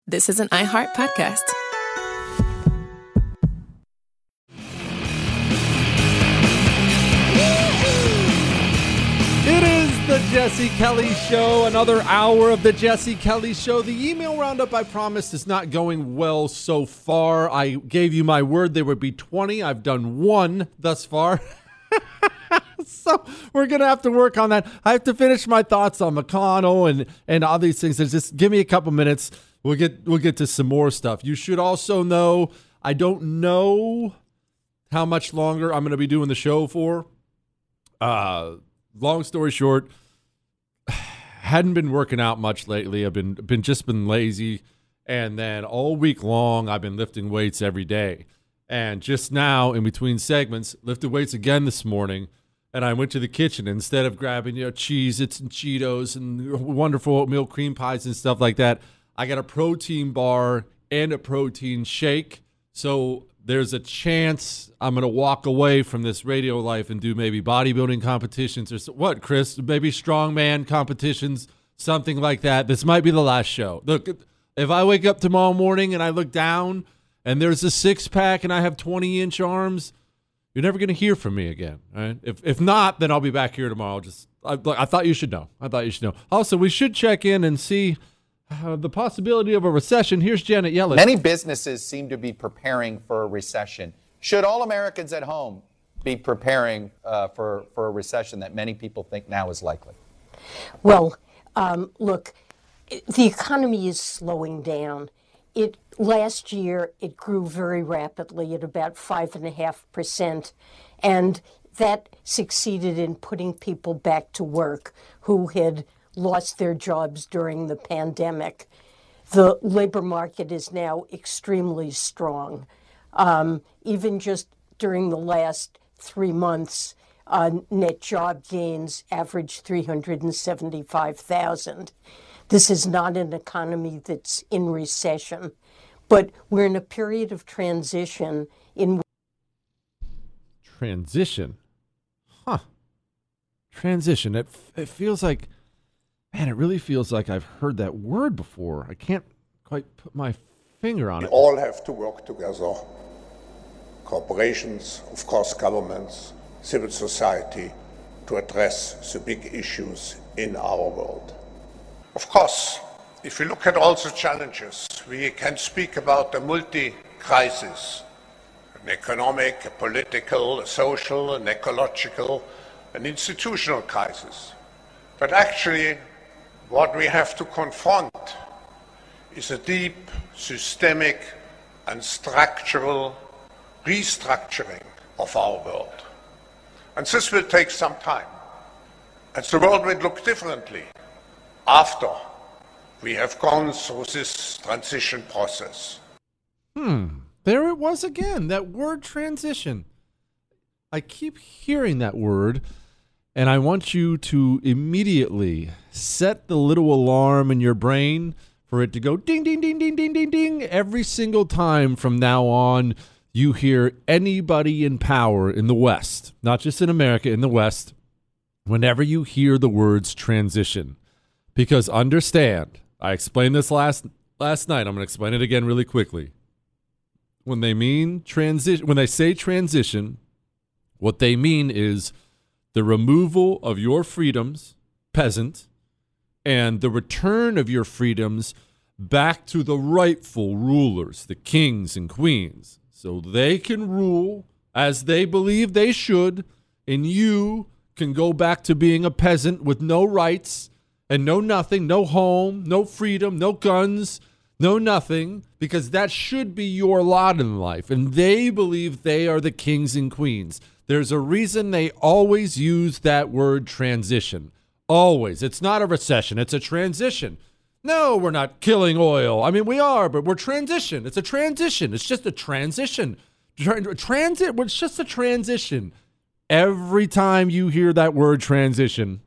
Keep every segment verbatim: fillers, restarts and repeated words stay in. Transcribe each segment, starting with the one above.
This is an iHeart podcast. It is the Jesse Kelly Show, another hour of the Jesse Kelly Show. The email roundup, I promised, is not going well so far. I gave you my word there would be twenty. I've done one thus far. So we're going to have to work on that. I have to finish my thoughts on McConnell and, and all these things. Just give me a couple minutes. We'll get we'll get to some more stuff. You should also know, I don't know how much longer I'm going to be doing the show for. Uh, long story short, hadn't been working out much lately. I've been been just been lazy, and then all week long I've been lifting weights every day. And just now, in between segments, lifted weights again this morning. And I went to the kitchen. Instead of grabbing, you know, Cheez-Its and Cheetos and wonderful oatmeal cream pies and stuff like that, I got a protein bar and a protein shake. So there's a chance I'm going to walk away from this radio life and do maybe bodybuilding competitions or so, what, Chris? Maybe strongman competitions, something like that. This might be the last show. Look, if I wake up tomorrow morning and I look down and there's a six-pack and I have twenty-inch arms, you're never going to hear from me again. Right? If if not, then I'll be back here tomorrow. Just I, I thought you should know. I thought you should know. Also, we should check in and see uh, the possibility of a recession. Here's Janet Yellen. Many businesses seem to be preparing for a recession. Should all Americans at home be preparing uh, for, for a recession that many people think now is likely? Well, um, look, the economy is slowing down. It last year, it grew very rapidly at about five and a half percent, and that succeeded in putting people back to work who had lost their jobs during the pandemic. The labor market is now extremely strong. Um, even just during the last three months, uh, net job gains averaged three hundred seventy-five thousand. This is not an economy that's in recession, but we're in a period of transition in Transition? Huh. Transition. It, it feels like, man, it really feels like I've heard that word before. I can't quite put my finger on We it. all have to work together. Corporations, of course, governments, civil society, to address the big issues in our world. Of course, if we look at all the challenges, we can speak about a multi-crisis, an economic, a political, a social, an ecological, an institutional crisis. But actually, what we have to confront is a deep, systemic, and structural restructuring of our world. And this will take some time. And the world will look differently after we have gone through this transition process. Hmm. There it was again, that word transition. I keep hearing that word, and I want you to immediately set the little alarm in your brain for it to go ding, ding, ding, ding, ding, ding, ding. Every single time from now on, you hear anybody in power in the West, not just in America, in the West, whenever you hear the words transition. Because understand, I explained this last last night. I'm going to explain it again really quickly. When they mean transition, when they say transition, what they mean is the removal of your freedoms, peasant, and the return of your freedoms back to the rightful rulers, the kings and queens, so they can rule as they believe they should, and you can go back to being a peasant with no rights and no nothing, no home, no freedom, no guns, no nothing, because that should be your lot in life. And they believe they are the kings and queens. There's a reason they always use that word transition. Always. It's not a recession. It's a transition. No, we're not killing oil. I mean, we are, but we're transition. It's a transition. It's just a transition. Tra- transit, it's just a transition. Every time you hear that word transition,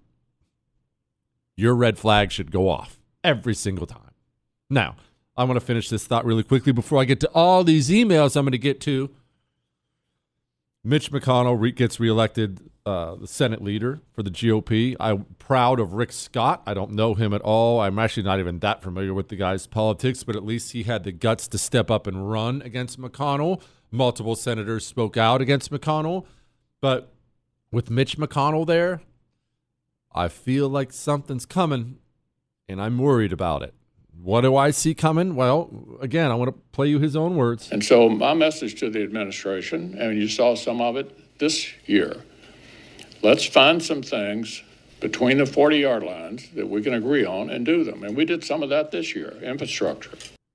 your red flag should go off every single time. Now, I want to finish this thought really quickly before I get to all these emails I'm going to get to. Mitch McConnell re- gets reelected uh, the Senate leader for the G O P. I'm proud of Rick Scott. I don't know him at all. I'm actually not even that familiar with the guy's politics, but at least he had the guts to step up and run against McConnell. Multiple senators spoke out against McConnell. But with Mitch McConnell there, I feel like something's coming, and I'm worried about it. What do I see coming? Well, again, I want to play you his own words. And so my message to the administration, and you saw some of it this year, let's find some things between the forty-yard lines that we can agree on and do them. And we did some of that this year, infrastructure.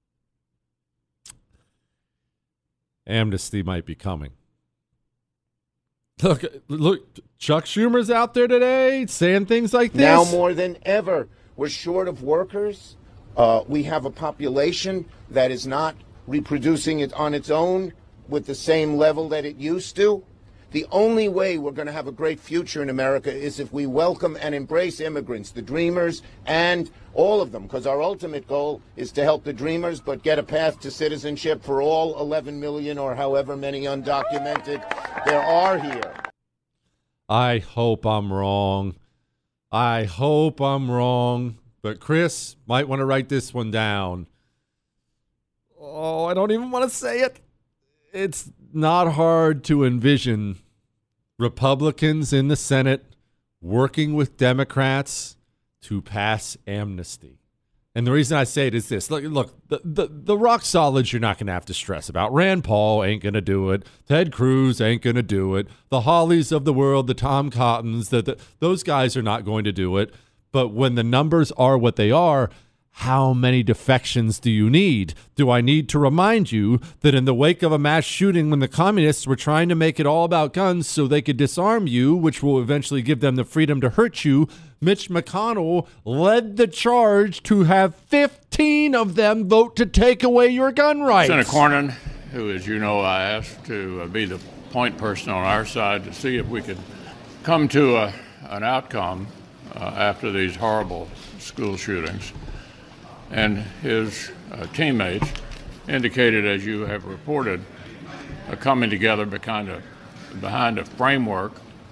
Amnesty might be coming. Look, look, Chuck Schumer's out there today saying things like this. Now more than ever, we're short of workers. Uh, we have a population that is not reproducing it on its own with the same level that it used to. The only way we're going to have a great future in America is if we welcome and embrace immigrants, the dreamers, and all of them, because our ultimate goal is to help the dreamers, but get a path to citizenship for all eleven million or however many undocumented there are here. I hope I'm wrong. I hope I'm wrong. But Chris might want to write this one down. Oh, I don't even want to say it. It's not hard to envision Republicans in the Senate working with Democrats to pass amnesty. And the reason I say it is this. Look, look the, the, the rock solids you're not going to have to stress about. Rand Paul ain't going to do it. Ted Cruz ain't going to do it. The Hollies of the world, the Tom Cottons, the, the, those guys are not going to do it. But when the numbers are what they are, how many defections do you need? Do I need to remind you that in the wake of a mass shooting when the communists were trying to make it all about guns so they could disarm you, which will eventually give them the freedom to hurt you, Mitch McConnell led the charge to have fifteen of them vote to take away your gun rights? Senator Cornyn, who, as you know, I asked to uh, be the point person on our side to see if we could come to a, an outcome uh, after these horrible school shootings. And his uh, teammates indicated, as you have reported, a coming together behind a, behind a framework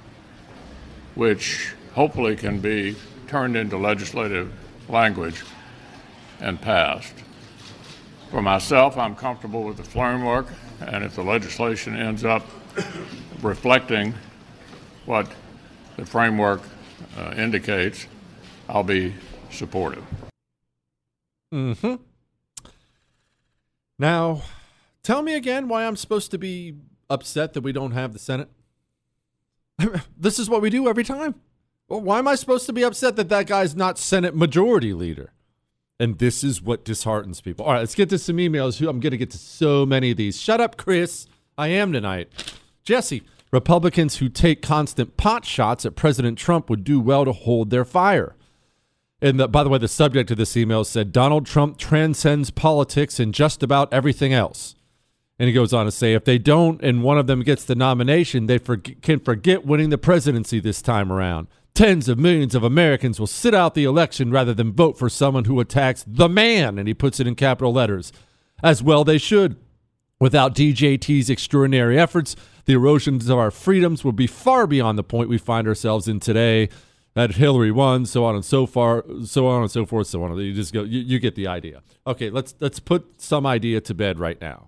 which hopefully can be turned into legislative language and passed. For myself, I'm comfortable with the framework, and if the legislation ends up reflecting what the framework uh, indicates, I'll be supportive. Mm-hmm. Now, tell me again why I'm supposed to be upset that we don't have the Senate. This is what we do every time. Well, why am I supposed to be upset that that guy's not Senate Majority Leader? And this is what disheartens people. All right, let's get to some emails. I'm going to get to so many of these. Shut up, Chris. I am tonight. Jesse, Republicans who take constant pot shots at President Trump would do well to hold their fire. And the, by the way, the subject of this email said, Donald Trump transcends politics and just about everything else. And he goes on to say, if they don't and one of them gets the nomination, they for, can forget winning the presidency this time around. Tens of millions of Americans will sit out the election rather than vote for someone who attacks the man, and he puts it in capital letters. As well they should. Without D J T's extraordinary efforts, the erosions of our freedoms would be far beyond the point we find ourselves in today. That Hillary won, so on and so far, so on and so forth, so on. You just go. You, you get the idea. Okay, let's let's put some idea to bed right now.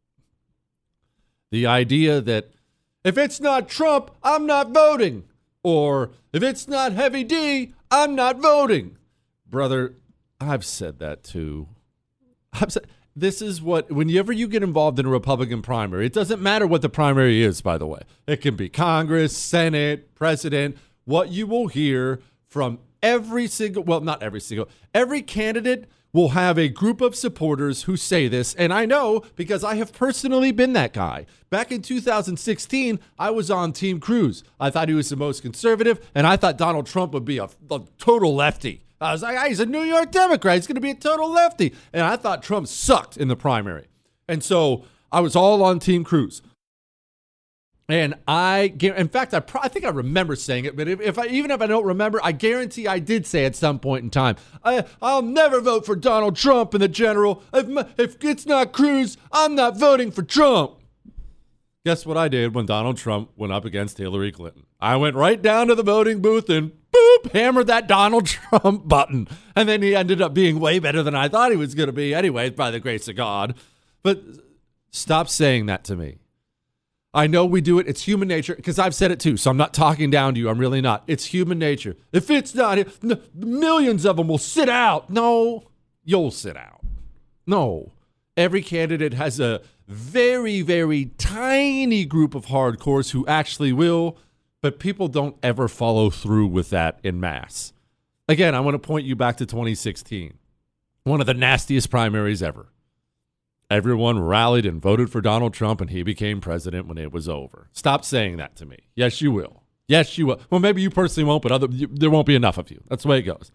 The idea that if it's not Trump, I'm not voting, or if it's not Heavy D, I'm not voting. Brother, I've said that too. I've said this is what whenever you get involved in a Republican primary, it doesn't matter what the primary is. By the way, it can be Congress, Senate, President. What you will hear from every single, well, not every single, every candidate will have a group of supporters who say this. And I know because I have personally been that guy. Back in two thousand sixteen, I was on Team Cruz. I thought he was the most conservative, and I thought Donald Trump would be a, a total lefty. I was like, he's a New York Democrat. He's going to be a total lefty. And I thought Trump sucked in the primary. And so I was all on Team Cruz. And I, in fact, I, pro- I think I remember saying it, but if, if I, even if I don't remember, I guarantee I did say at some point in time, I, I'll never vote for Donald Trump in the general. If, if it's not Cruz, I'm not voting for Trump. Guess what I did when Donald Trump went up against Hillary Clinton? I went right down to the voting booth and boop, hammered that Donald Trump button. And then he ended up being way better than I thought he was going to be anyway, by the grace of God. But stop saying that to me. I know we do it. It's human nature, because I've said it too, so I'm not talking down to you. I'm really not. It's human nature. If it's not, n- millions of them will sit out. No, you'll sit out. No. Every candidate has a very, very tiny group of hardcores who actually will, but people don't ever follow through with that en masse. Again, I want to point you back to twenty sixteen, one of the nastiest primaries ever. Everyone rallied and voted for Donald Trump, and he became president when it was over. Stop saying that to me. Yes, you will. Yes, you will. Well, maybe you personally won't, but other, you, there won't be enough of you. That's the way it goes.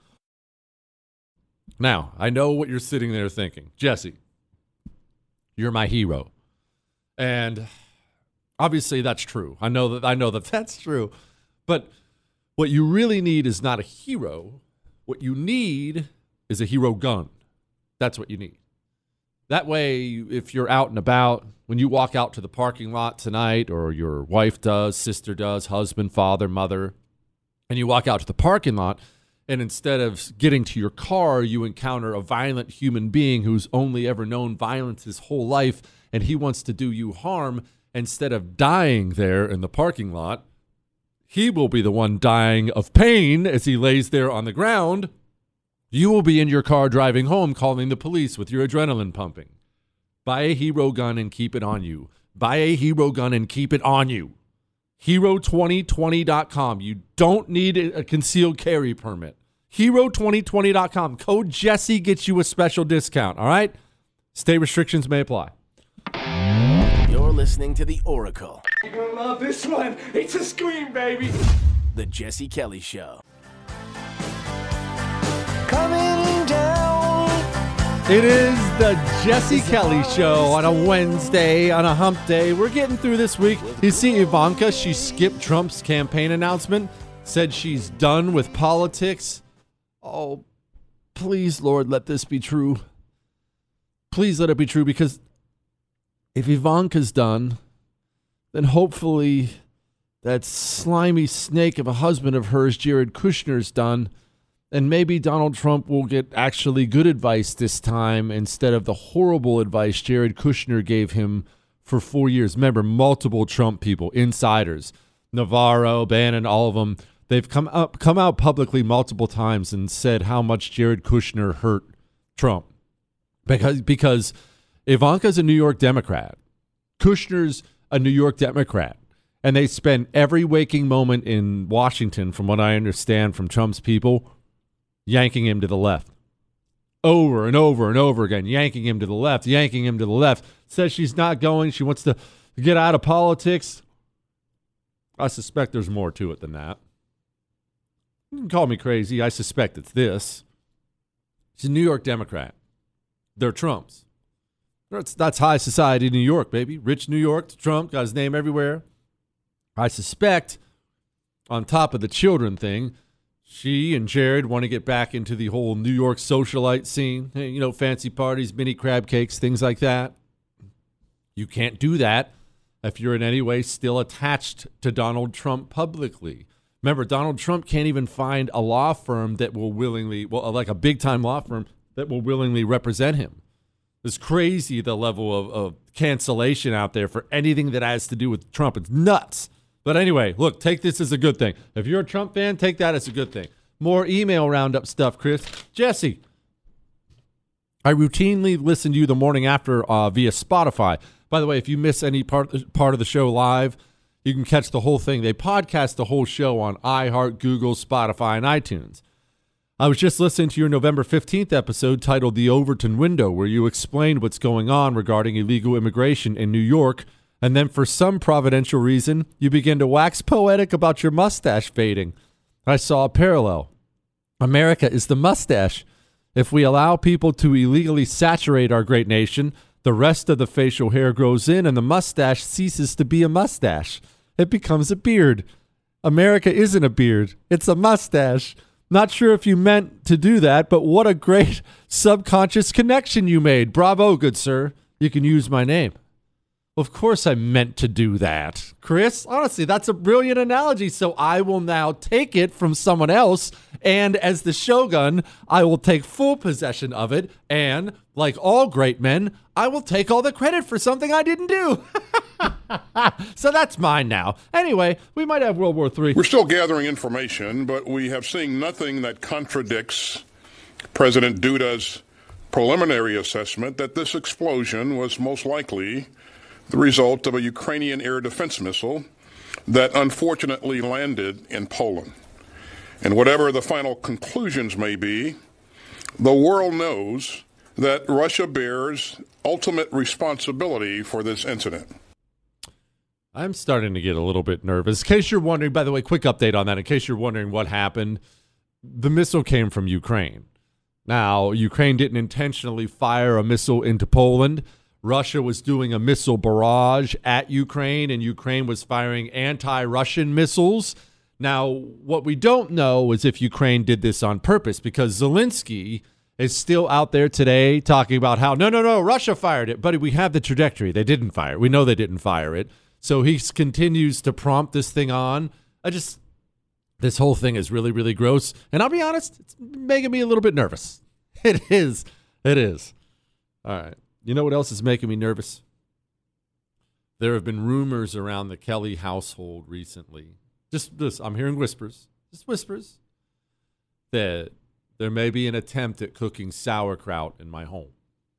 Now, I know what you're sitting there thinking. Jesse, you're my hero. And obviously that's true. I know that I know that that's true. But what you really need is not a hero. What you need is a hero gun. That's what you need. That way, if you're out and about, when you walk out to the parking lot tonight, or your wife does, sister does, husband, father, mother, and you walk out to the parking lot, and instead of getting to your car, you encounter a violent human being who's only ever known violence his whole life, and he wants to do you harm, instead of dying there in the parking lot, he will be the one dying of pain as he lays there on the ground. You will be in your car driving home calling the police with your adrenaline pumping. Buy a hero gun and keep it on you. Buy a hero gun and keep it on you. hero twenty twenty dot com. You don't need a concealed carry permit. hero twenty twenty dot com. Code Jesse gets you a special discount, all right? State restrictions may apply. You're listening to The Oracle. You're gonna love this one. It's a scream, baby. The Jesse Kelly Show. Coming down. It is the Jesse Kelly Show on a Wednesday, on a hump day. We're getting through this week. You see Ivanka, she skipped Trump's campaign announcement, said she's done with politics. Oh, please, Lord, let this be true. Please let it be true, because if Ivanka's done, then hopefully that slimy snake of a husband of hers, Jared Kushner's done. And maybe Donald Trump will get actually good advice this time instead of the horrible advice Jared Kushner gave him for four years. Remember, multiple Trump people, insiders, Navarro, Bannon, all of them, they've come up, come out publicly multiple times and said how much Jared Kushner hurt Trump. Because, because Ivanka's a New York Democrat. Kushner's a New York Democrat. And they spend every waking moment in Washington, from what I understand from Trump's people, yanking him to the left. Over and over and over again, yanking him to the left, yanking him to the left. Says she's not going. She wants to get out of politics. I suspect there's more to it than that. You can call me crazy. I suspect it's this. She's a New York Democrat. They're Trumps. That's, that's high society New York, baby. Rich New York. Trump got his name everywhere. I suspect, on top of the children thing, she and Jared want to get back into the whole New York socialite scene. You know, fancy parties, mini crab cakes, things like that. You can't do that if you're in any way still attached to Donald Trump publicly. Remember, Donald Trump can't even find a law firm that will willingly, well, like a big-time law firm that will willingly represent him. It's crazy, the level of, of cancellation out there for anything that has to do with Trump. It's nuts. But anyway, look, take this as a good thing. If you're a Trump fan, take that as a good thing. More email roundup stuff, Chris. Jesse, I routinely listen to you the morning after uh, via Spotify. By the way, if you miss any part, part of the show live, you can catch the whole thing. They podcast the whole show on iHeart, Google, Spotify, and iTunes. I was just listening to your November fifteenth episode titled The Overton Window, where you explained what's going on regarding illegal immigration in New York. And then for some providential reason, you begin to wax poetic about your mustache fading. I saw a parallel. America is the mustache. If we allow people to illegally saturate our great nation, the rest of the facial hair grows in and the mustache ceases to be a mustache. It becomes a beard. America isn't a beard. It's a mustache. Not sure if you meant to do that, but what a great subconscious connection you made. Bravo, good sir. You can use my name. Of course I meant to do that. Chris, honestly, that's a brilliant analogy. So I will now take it from someone else. And as the Shogun, I will take full possession of it. And like all great men, I will take all the credit for something I didn't do. So that's mine now. Anyway, we might have World War Three. We're still gathering information, but we have seen nothing that contradicts President Duda's preliminary assessment that this explosion was most likely the result of a Ukrainian air defense missile that unfortunately landed in Poland. And whatever the final conclusions may be, the world knows that Russia bears ultimate responsibility for this incident. I'm starting to get a little bit nervous. In case you're wondering, by the way, quick update on that. In case you're wondering what happened, the missile came from Ukraine. Now, Ukraine didn't intentionally fire a missile into Poland. Russia was doing a missile barrage at Ukraine, and Ukraine was firing anti-Russian missiles. Now, what we don't know is if Ukraine did this on purpose, because Zelensky is still out there today talking about how, no, no, no, Russia fired it. But we have the trajectory. They didn't fire it. We know they didn't fire it. So he continues to prompt this thing on. I just, this whole thing is really, really gross. And I'll be honest, it's making me a little bit nervous. It is. It is. All right. You know what else is making me nervous? There have been rumors around the Kelly household recently. Just this, I'm hearing whispers, just whispers, that there may be an attempt at cooking sauerkraut in my home.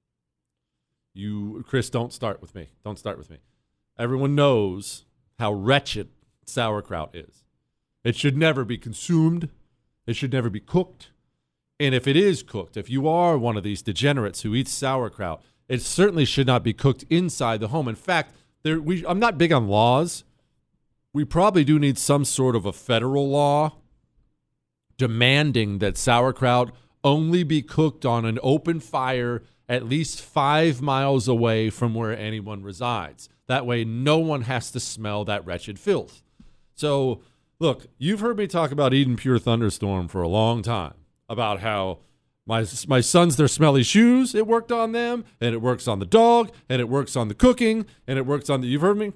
You, Chris, don't start with me. Don't start with me. Everyone knows how wretched sauerkraut is. It should never be consumed. It should never be cooked. And if it is cooked, if you are one of these degenerates who eats sauerkraut, it certainly should not be cooked inside the home. In fact, there, we, I'm not big on laws. We probably do need some sort of a federal law demanding that sauerkraut only be cooked on an open fire at least five miles away from where anyone resides. That way, no one has to smell that wretched filth. So, look, you've heard me talk about Eden Pure Thunderstorm for a long time, about how my my sons, their smelly shoes, it worked on them, and it works on the dog, and it works on the cooking, and it works on the, you've heard me?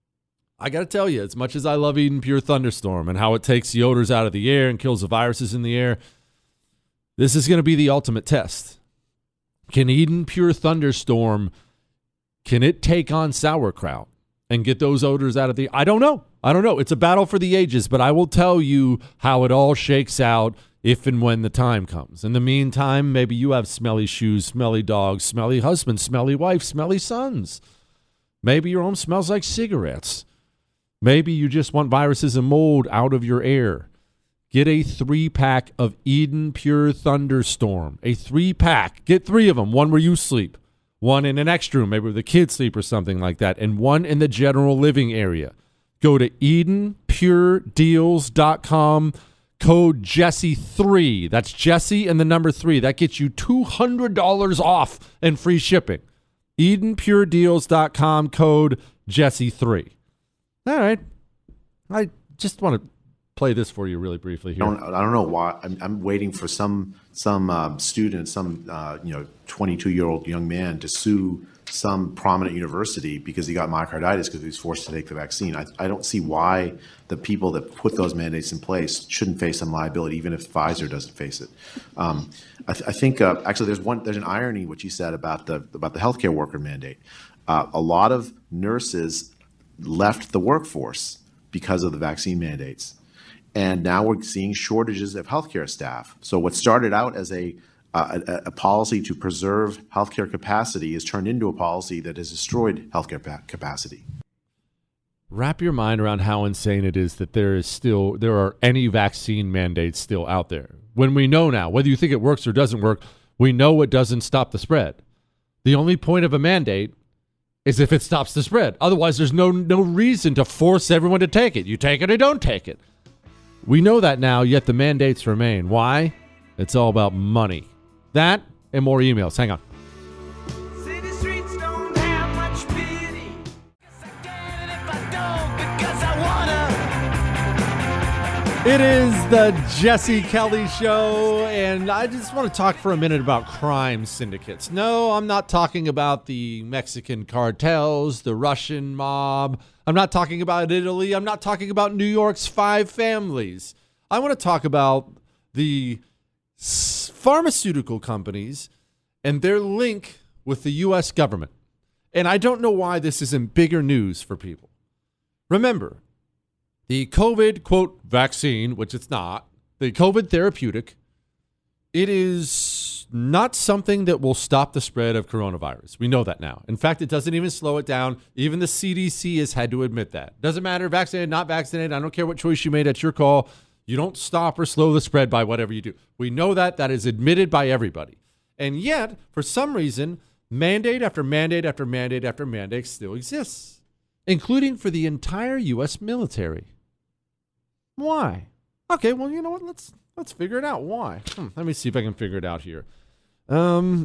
I got to tell you, as much as I love Eden Pure Thunderstorm and how it takes the odors out of the air and kills the viruses in the air, this is going to be the ultimate test. Can Eden Pure Thunderstorm, can it take on sauerkraut and get those odors out of the, I don't know. I don't know. It's a battle for the ages, but I will tell you how it all shakes out if and when the time comes. In the meantime, maybe you have smelly shoes, smelly dogs, smelly husband, smelly wife, smelly sons. Maybe your home smells like cigarettes. Maybe you just want viruses and mold out of your air. Get a three-pack of Eden Pure Thunderstorm. A three-pack. Get three of them. One where you sleep. One in an extra room, maybe where the kids sleep or something like that. And one in the general living area. Go to eden pure deals dot com. Code Jesse three. That's Jesse and the number three. That gets you two hundred dollars off and free shipping. eden pure deals dot com. Code Jesse three. All right. I just want to play this for you really briefly here. I don't, I don't know why. I'm, I'm waiting for some some uh, student, some uh, you know, twenty-two-year-old young man to sue some prominent university because he got myocarditis because he was forced to take the vaccine. I, I don't see why the people that put those mandates in place shouldn't face some liability, even if Pfizer doesn't face it. Um, I, th- I think uh, actually there's one there's an irony in what you said about the about the healthcare worker mandate. Uh, a lot of nurses left the workforce because of the vaccine mandates. And now we're seeing shortages of healthcare staff. So what started out as a, uh, a, a policy to preserve healthcare capacity has turned into a policy that has destroyed healthcare pa- capacity. Wrap your mind around how insane it is that there is still, there are any vaccine mandates still out there. When we know now, whether you think it works or doesn't work, we know it doesn't stop the spread. The only point of a mandate is if it stops the spread. Otherwise, there's no no reason to force everyone to take it. You take it or don't take it. We know that now, yet the mandates remain. Why? It's all about money. That and more emails. Hang on. City streets don't have much pity. Guess I can if I don't because I wanna. It is the Jesse Kelly Show, and I just want to talk for a minute about crime syndicates. No, I'm not talking about the Mexican cartels, the Russian mob. I'm not talking about Italy. I'm not talking about New York's five families. I want to talk about the s- pharmaceutical companies and their link with the U S government. And I don't know why this isn't bigger news for people. Remember, the COVID, quote, vaccine, which it's not, the COVID therapeutic, it is not something that will stop the spread of coronavirus. We know that now. In fact, it doesn't even slow it down. Even the C D C has had to admit that. Doesn't matter, vaccinated, not vaccinated. I don't care what choice you made. That's your call. You don't stop or slow the spread by whatever you do. We know that. That is admitted by everybody. And yet, for some reason, mandate after mandate after mandate after mandate still exists, including for the entire U S military. Why? Okay, well, you know what? Let's let's figure it out. Why? Hmm, let me see if I can figure it out here. Um,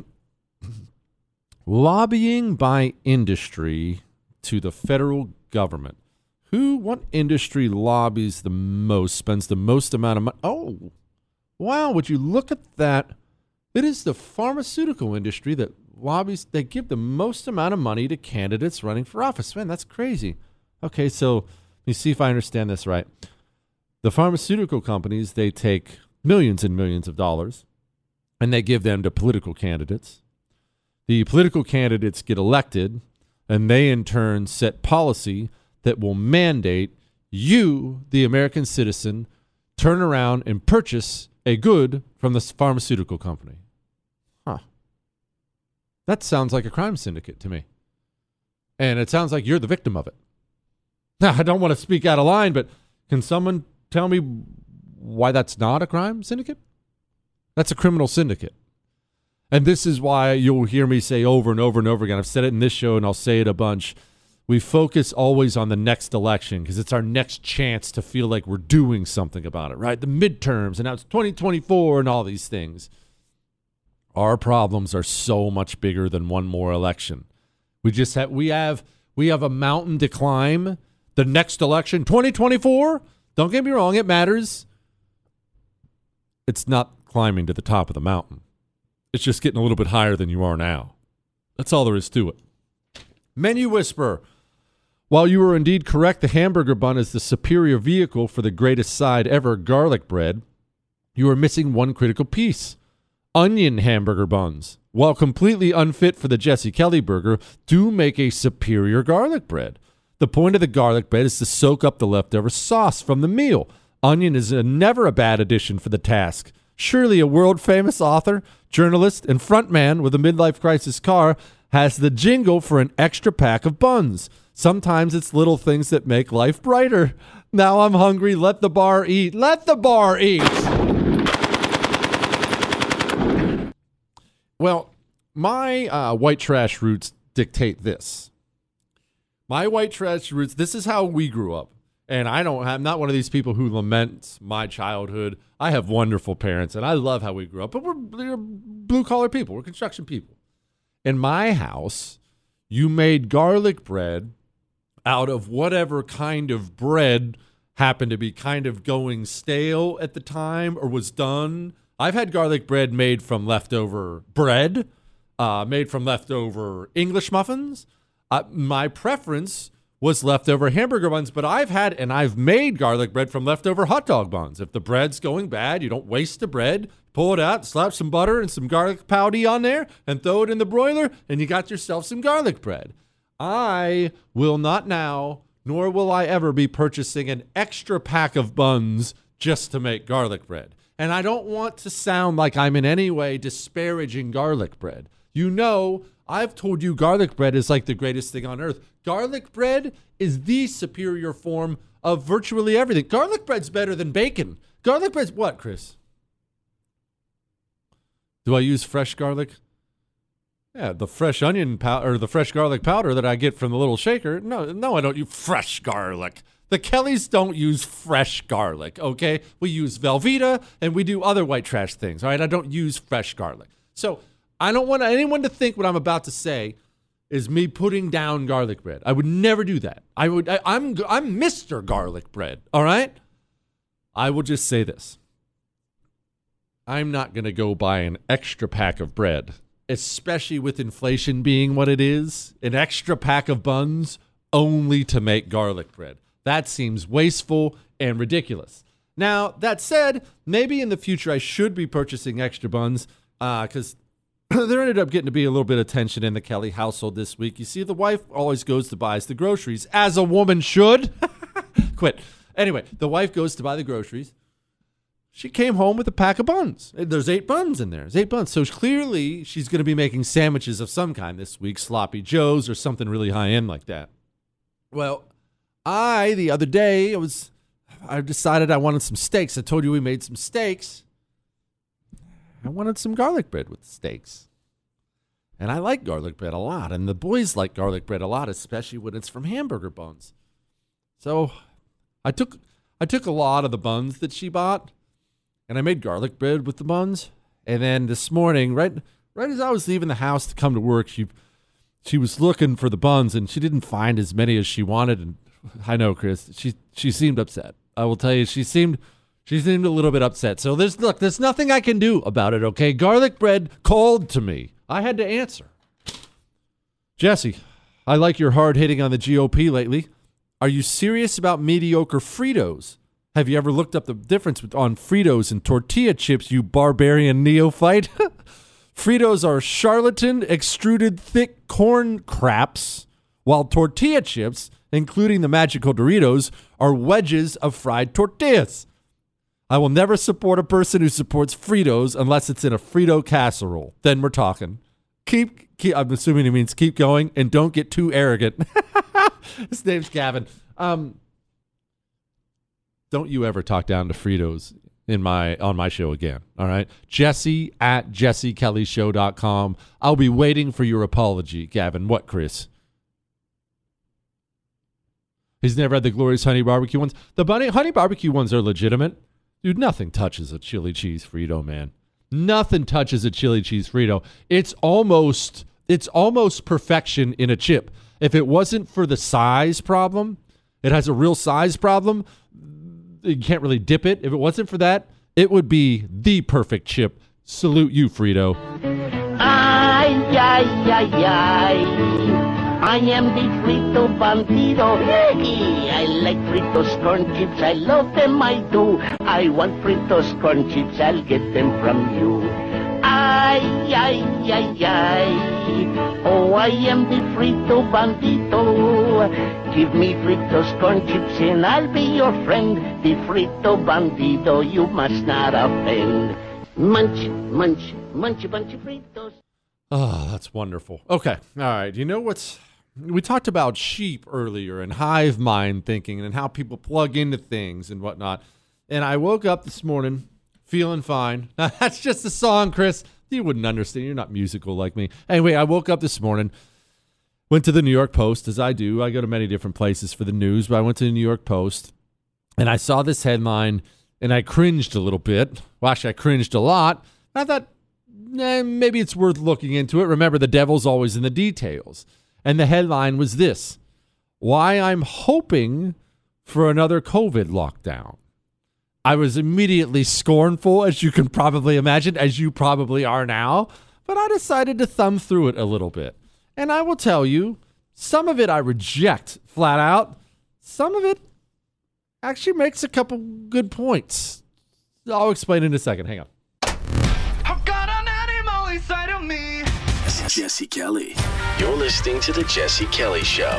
lobbying by industry to the federal government. Who, what industry lobbies the most, spends the most amount of money? Oh, wow, would you look at that? It is the pharmaceutical industry that lobbies, they give the most amount of money to candidates running for office. Man, that's crazy. Okay, so let me see if I understand this right. The pharmaceutical companies, they take millions and millions of dollars and they give them to political candidates. The political candidates get elected and they in turn set policy that will mandate you, the American citizen, turn around and purchase a good from the pharmaceutical company. Huh. That sounds like a crime syndicate to me. And it sounds like you're the victim of it. Now, I don't want to speak out of line, but can someone tell me why that's not a crime syndicate? That's a criminal syndicate. And this is why you'll hear me say over and over and over again, I've said it in this show and I'll say it a bunch, we focus always on the next election because it's our next chance to feel like we're doing something about it, right? The midterms, and now it's twenty twenty-four and all these things. Our problems are so much bigger than one more election. We just have, we have, we have a mountain to climb. The next election, twenty twenty-four, don't get me wrong, it matters. It's not climbing to the top of the mountain. It's just getting a little bit higher than you are now. That's all there is to it. Menu Whisperer. While you were indeed correct, the hamburger bun is the superior vehicle for the greatest side ever, garlic bread, you are missing one critical piece. Onion hamburger buns, while completely unfit for the Jesse Kelly burger, do make a superior garlic bread. The point of the garlic bread is to soak up the leftover sauce from the meal. Onion is a, never a bad addition for the task. Surely a world-famous author, journalist, and frontman with a midlife crisis car has the jingle for an extra pack of buns. Sometimes it's little things that make life brighter. Now I'm hungry. Let the bar eat. Let the bar eat. Well, my uh, white trash roots dictate this. My white trash roots, this is how we grew up. And I don't, I'm not one of these people who laments my childhood. I have wonderful parents, and I love how we grew up. But we're, we're blue-collar people. We're construction people. In my house, you made garlic bread out of whatever kind of bread happened to be kind of going stale at the time or was done. I've had garlic bread made from leftover bread, uh, made from leftover English muffins. Uh, my preference was leftover hamburger buns, but I've had and I've made garlic bread from leftover hot dog buns. If the bread's going bad, you don't waste the bread. Pull it out, slap some butter and some garlic powder on there, and throw it in the broiler, and you got yourself some garlic bread. I will not now, nor will I ever be purchasing an extra pack of buns just to make garlic bread. And I don't want to sound like I'm in any way disparaging garlic bread. You know, I've told you garlic bread is like the greatest thing on earth. Garlic bread is the superior form of virtually everything. Garlic bread's better than bacon. Garlic bread's what, Chris? Do I use fresh garlic? Yeah, the fresh onion powder, or the fresh garlic powder that I get from the little shaker. No, no, I don't use fresh garlic. The Kellys don't use fresh garlic, okay? We use Velveeta, and we do other white trash things, all right? I don't use fresh garlic. So I don't want anyone to think what I'm about to say is me putting down garlic bread. I would never do that. I would. I, I'm I'm Mister Garlic Bread, all right? I will just say this. I'm not going to go buy an extra pack of bread, especially with inflation being what it is, an extra pack of buns only to make garlic bread. That seems wasteful and ridiculous. Now, that said, maybe in the future I should be purchasing extra buns because uh, there ended up getting to be a little bit of tension in the Kelly household this week. You see, the wife always goes to buy the groceries, as a woman should. Quit. Anyway, the wife goes to buy the groceries. She came home with a pack of buns. There's eight buns in there. There's eight buns. So clearly she's going to be making sandwiches of some kind this week, sloppy joes or something really high end like that. Well, I, the other day, I was, I decided I wanted some steaks. I told you we made some steaks. I wanted some garlic bread with steaks. And I like garlic bread a lot. And the boys like garlic bread a lot, especially when it's from hamburger buns. So I took, I took a lot of the buns that she bought. And I made garlic bread with the buns. And then this morning, right right as I was leaving the house to come to work, she she was looking for the buns, and she didn't find as many as she wanted. And I know, Chris, she she seemed upset. I will tell you, she seemed she seemed a little bit upset. So there's look, there's nothing I can do about it, okay? Garlic bread called to me. I had to answer. Jesse, I like your hard hitting on the G O P lately. Are you serious about mediocre Fritos? Have you ever looked up the difference on Fritos and tortilla chips, you barbarian neophyte? Fritos are charlatan, extruded thick corn craps, while tortilla chips, including the magical Doritos, are wedges of fried tortillas. I will never support a person who supports Fritos unless it's in a Frito casserole. Then we're talking. Keep, keep I'm assuming he means keep going, and don't get too arrogant. His name's Gavin. Um... Don't you ever talk down to Fritos in my on my show again, all right? Jesse at jesse kelly show dot com. I'll be waiting for your apology, Gavin. What, Chris? He's never had the glorious honey barbecue ones. The bunny, honey barbecue ones are legitimate. Dude, nothing touches a chili cheese Frito, man. Nothing touches a chili cheese Frito. It's almost, it's almost perfection in a chip. If it wasn't for the size problem, it has a real size problem. You can't really dip it. If it wasn't for that, it would be the perfect chip. Salute you, Frito. Ay, ay, ay, ay. I am the Frito Bandido. Hey, I like Fritos corn chips. I love them, I do. I want Fritos corn chips. I'll get them from you. Ay, ay, ay, ay. Oh, I am the Frito Bandido. Give me Fritos corn chips and I'll be your friend. The Frito Bandido, you must not offend. Munch, munch, munch a bunch of Fritos. Oh, that's wonderful. Okay, all right. You know what's... We talked about sheep earlier and hive mind thinking and how people plug into things and whatnot. And I woke up this morning feeling fine. Now, that's just a song, Chris. You wouldn't understand. You're not musical like me. Anyway, I woke up this morning, went to the New York Post, as I do. I go to many different places for the news, but I went to the New York Post, and I saw this headline, and I cringed a little bit. Well, actually, I cringed a lot. I thought, eh, maybe it's worth looking into it. Remember, the devil's always in the details. And the headline was this: why I'm hoping for another COVID lockdown. I was immediately scornful, as you can probably imagine, as you probably are now, but I decided to thumb through it a little bit. And I will tell you, some of it I reject flat out. Some of it actually makes a couple good points. I'll explain in a second. Hang on. I've got an animal inside of me. Jesse Kelly. You're listening to The Jesse Kelly Show.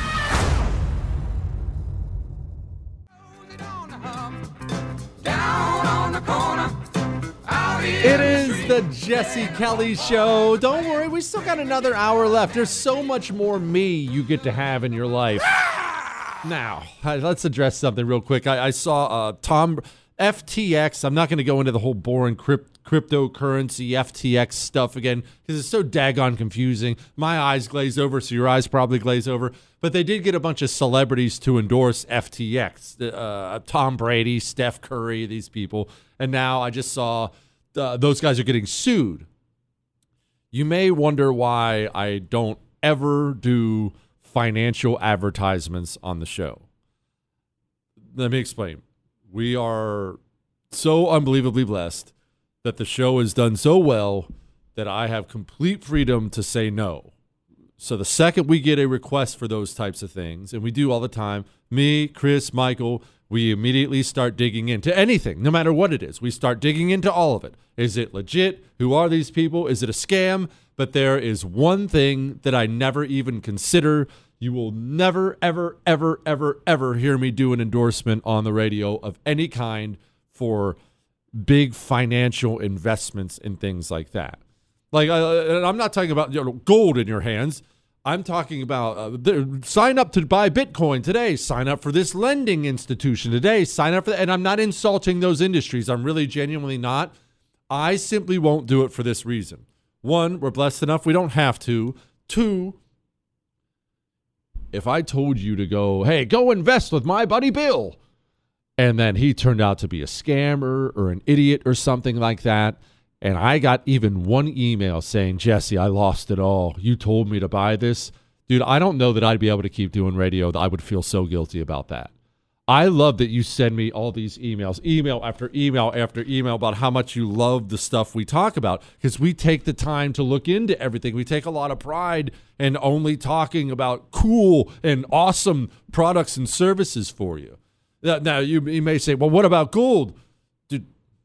It is the Jesse Kelly Show. Don't worry, we still got another hour left. There's so much more me you get to have in your life. Now, let's address something real quick. I, I saw uh, Tom F T X. I'm not going to go into the whole boring crypt, cryptocurrency F T X stuff again because it's so daggone confusing. My eyes glaze over, so your eyes probably glaze over. But they did get a bunch of celebrities to endorse F T X. Uh, Tom Brady, Steph Curry, these people. And now I just saw uh, those guys are getting sued. You may wonder why I don't ever do financial advertisements on the show. Let me explain. We are so unbelievably blessed that the show is done so well that I have complete freedom to say no. So the second we get a request for those types of things, and we do all the time, me, Chris, Michael, we immediately start digging into anything, no matter what it is. We start digging into all of it. Is it legit? Who are these people? Is it a scam? But there is one thing that I never even consider. You will never, ever, ever, ever, ever hear me do an endorsement on the radio of any kind for big financial investments and things like that. Like, uh, and I'm not talking about, you know, gold in your hands. I'm talking about uh, the, sign up to buy Bitcoin today. Sign up for this lending institution today. Sign up for that. And I'm not insulting those industries. I'm really genuinely not. I simply won't do it for this reason. One, we're blessed enough we don't have to. Two, if I told you to go, hey, go invest with my buddy Bill, and then he turned out to be a scammer or an idiot or something like that, and I got even one email saying, Jesse, I lost it all. You told me to buy this. Dude, I don't know that I'd be able to keep doing radio. I would feel so guilty about that. I love that you send me all these emails, email after email after email about how much you love the stuff we talk about, because we take the time to look into everything. We take a lot of pride in only talking about cool and awesome products and services for you. Now, you, you may say, well, what about gold? Dude,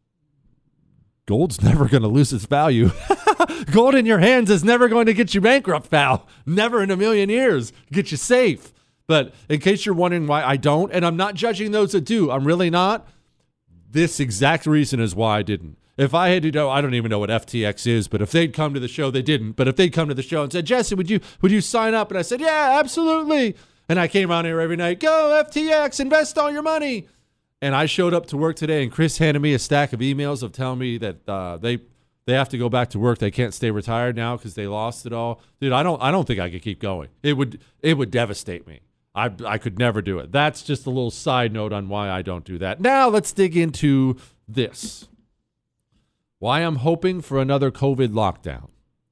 gold's never going to lose its value. Gold in your hands is never going to get you bankrupt, pal. Never in a million years. Get you safe. But in case you're wondering why I don't, and I'm not judging those that do, I'm really not. This exact reason is why I didn't. If I had to know, I don't even know what F T X is, but if they'd come to the show, they didn't. But if they'd come to the show and said, Jesse, would you would you sign up? And I said, yeah, absolutely. And I came on here every night, go F T X, invest all your money. And I showed up to work today, and Chris handed me a stack of emails of telling me that uh, they they have to go back to work. They can't stay retired now because they lost it all. Dude, I don't I don't think I could keep going. It would it would devastate me. I I could never do it. That's just a little side note on why I don't do that. Now let's dig into this. Why I'm hoping for another COVID lockdown.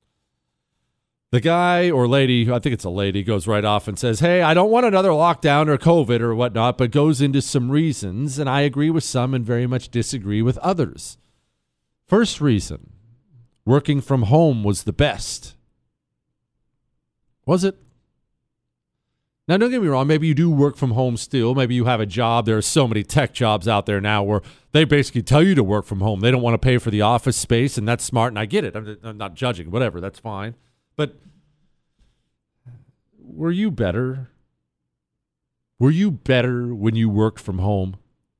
The guy or lady, I think it's a lady, goes right off and says, hey, I don't want another lockdown or COVID or whatnot, but goes into some reasons, and I agree with some and very much disagree with others. First reason, working from home was the best. Was it? Now, don't get me wrong. Maybe you do work from home still. Maybe you have a job. There are so many tech jobs out there now where they basically tell you to work from home. They don't want to pay for the office space, and that's smart, and I get it. I'm, I'm not judging. Whatever, that's fine. But were you better? Were you better when you worked from home?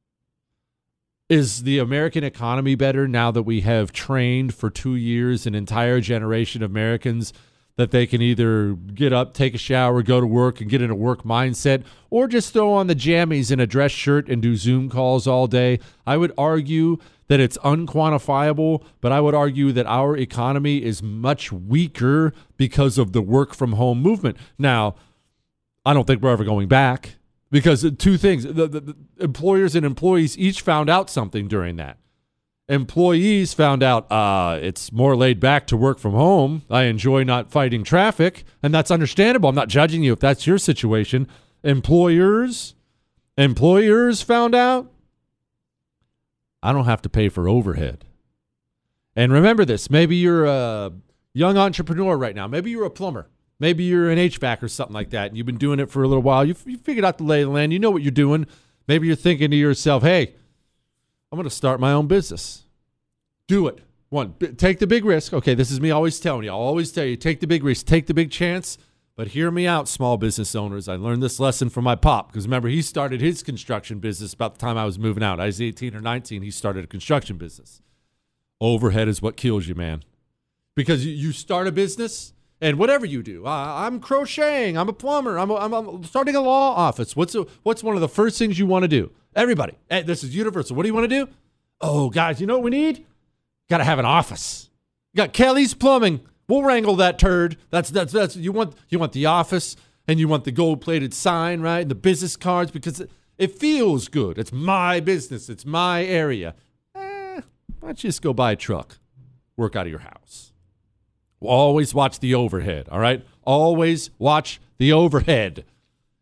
Is the American economy better now that we have trained for two years an entire generation of Americans that they can either get up, take a shower, go to work, and get in a work mindset, or just throw on the jammies in a dress shirt and do Zoom calls all day? I would argue that it's unquantifiable, but I would argue that our economy is much weaker because of the work from home movement. Now, I don't think we're ever going back, because two things. The, the, the employers and employees each found out something during that. Employees found out uh, it's more laid back to work from home. I enjoy not fighting traffic, and that's understandable. I'm not judging you if that's your situation. Employers, employers found out I don't have to pay for overhead. And remember this, maybe you're a young entrepreneur right now. Maybe you're a plumber. Maybe you're an H V A C or something like that, and you've been doing it for a little while. You've, you figured out the lay of the land. You know what you're doing. Maybe you're thinking to yourself, hey, I'm going to start my own business. Do it. One, b- take the big risk. Okay, this is me always telling you. I'll always tell you, take the big risk, take the big chance. But hear me out, small business owners. I learned this lesson from my pop, because remember, he started his construction business about the time I was moving out. I was eighteen or nineteen. He started a construction business. Overhead is what kills you, man. Because you, you start a business, and whatever you do, uh, I'm crocheting, I'm a plumber, I'm, a, I'm, I'm starting a law office. What's a, what's one of the first things you want to do? Everybody, hey, this is universal. What do you want to do? Oh, guys, you know what we need? Got to have an office. You got Kelly's Plumbing. We'll wrangle that turd. That's that's that's you want you want the office, and you want the gold-plated sign, right? And the business cards, because it, it feels good. It's my business. It's my area. Eh, why don't you just go buy a truck? Work out of your house. Always watch the overhead, all right? Always watch the overhead.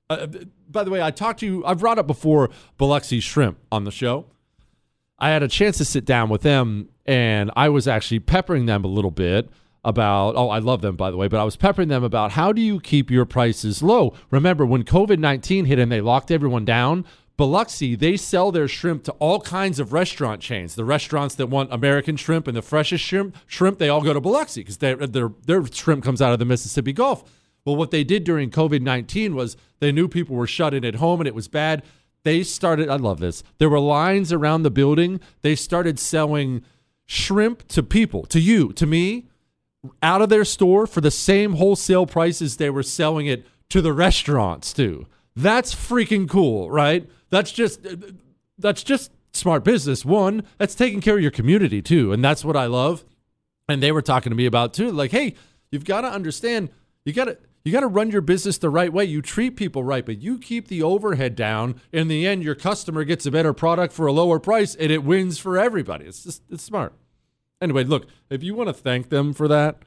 Uh, by the way, I talked to you, I've brought up before Biloxi Shrimp on the show. I had a chance to sit down with them, and I was actually peppering them a little bit about, oh, I love them, by the way, but I was peppering them about how do you keep your prices low? Remember, when covid nineteen hit and they locked everyone down, Biloxi, they sell their shrimp to all kinds of restaurant chains. The restaurants that want American shrimp and the freshest shrimp, shrimp they all go to Biloxi because their, their, their shrimp comes out of the Mississippi Gulf. Well, what they did during covid nineteen was they knew people were shut in at home and it was bad. They started, I love this, there were lines around the building. They started selling shrimp to people, to you, to me, out of their store for the same wholesale prices they were selling it to the restaurants too. That's freaking cool, right? That's just that's just smart business. One, that's taking care of your community too, and that's what I love. And they were talking to me about too, like, hey, you've got to understand, you got to you got to run your business the right way. You treat people right, but you keep the overhead down. In the end, your customer gets a better product for a lower price, and it wins for everybody. It's just it's smart. Anyway, look, if you want to thank them for that,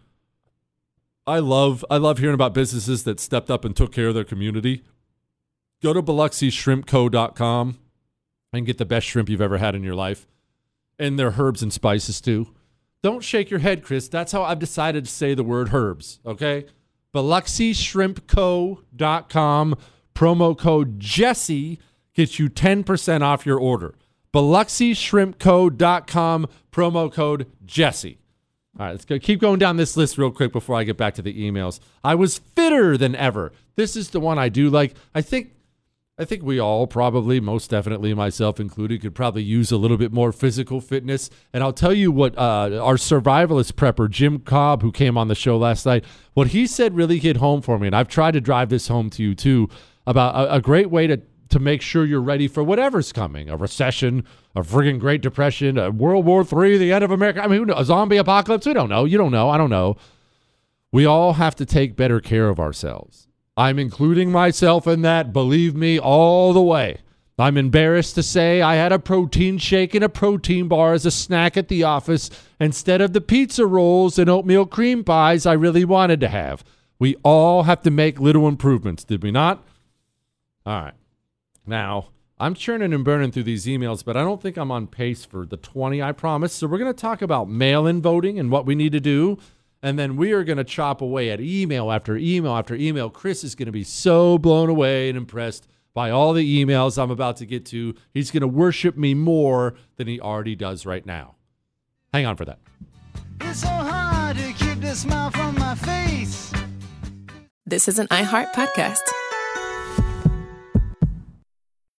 I love I love hearing about businesses that stepped up and took care of their community. Go to Biloxi Shrimp Co dot com and get the best shrimp you've ever had in your life. And their herbs and spices, too. Don't shake your head, Chris. That's how I've decided to say the word herbs, okay? Biloxi Shrimp Co dot com. Promo code Jesse gets you ten percent off your order. Biloxi Shrimp Co dot com. Promo code Jesse. All right, let's go. Keep going down this list real quick before I get back to the emails. I was fitter than ever. This is the one I do like. I think I think we all probably, most definitely myself included, could probably use a little bit more physical fitness. And I'll tell you what uh, our survivalist prepper, Jim Cobb, who came on the show last night, what he said really hit home for me. And I've tried to drive this home to you too, about a, a great way to, to make sure you're ready for whatever's coming. A recession, a friggin' Great Depression, a World War Three, the end of America. I mean, who knows? A zombie apocalypse? We don't know. You don't know. I don't know. We all have to take better care of ourselves. I'm including myself in that, believe me, all the way. I'm embarrassed to say I had a protein shake and a protein bar as a snack at the office instead of the pizza rolls and oatmeal cream pies I really wanted to have. We all have to make little improvements, did we not? All right. Now, I'm churning and burning through these emails, but I don't think I'm on pace for the twenty I promised. So we're going to talk about mail-in voting and what we need to do. And then we are going to chop away at email after email after email. Chris is going to be so blown away and impressed by all the emails I'm about to get to. He's going to worship me more than he already does right now. Hang on for that. It's so hard to keep the smile from my face. This is an iHeart podcast.